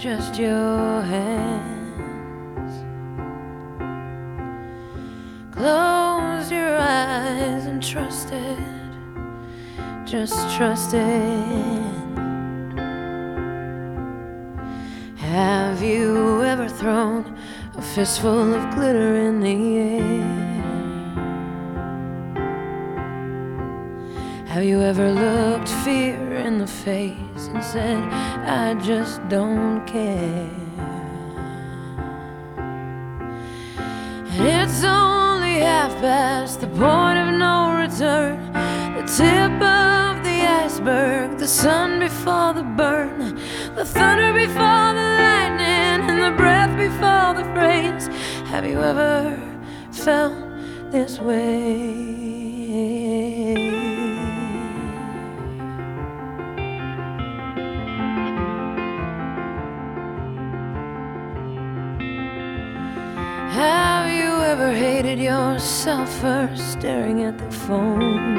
just your hands. Close your eyes and trust it, just trust it. Have you ever thrown a fistful of glitter in the air? Have you ever looked fear in the face and said, I just don't care? And it's only half past the point of no return, the tip of the iceberg, the sun before the burn, the thunder before the lightning, and the breath before the phrase. Have you ever felt this way? Have you ever hated yourself for staring at the phone?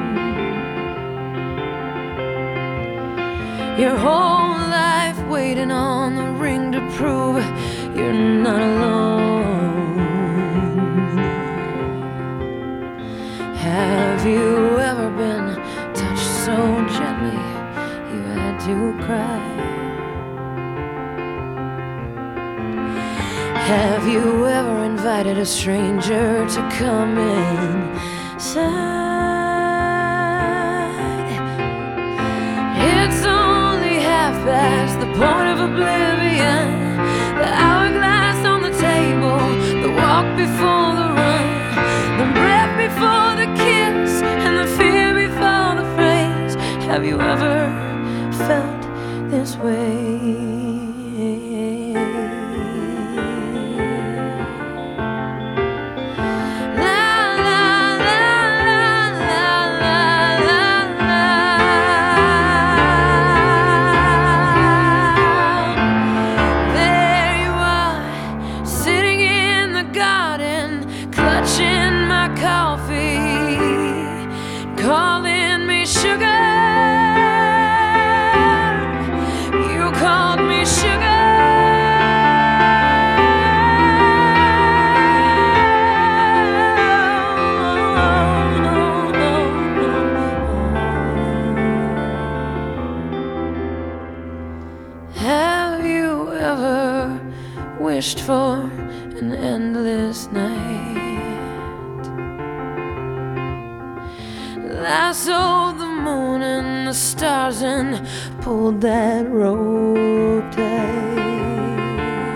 Your whole life waiting on the ring to prove you're not alone. Have you ever been touched so gently you had to cry? Have you ever invited a stranger to come inside? It's only half past the point of oblivion, the hourglass on the table, the walk before the run, the breath before the kiss, and the fear before the phrase. Have you ever felt this way? Clutching my coffee, calling me sugar. You called me sugar. Have you ever wished for an endless night? Lassoed the moon and the stars and pulled that rope tight.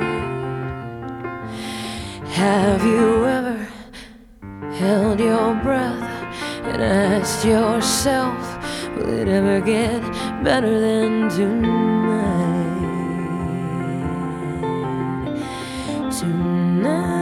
Have you ever held your breath and asked yourself, will it ever get better than tonight? Tonight.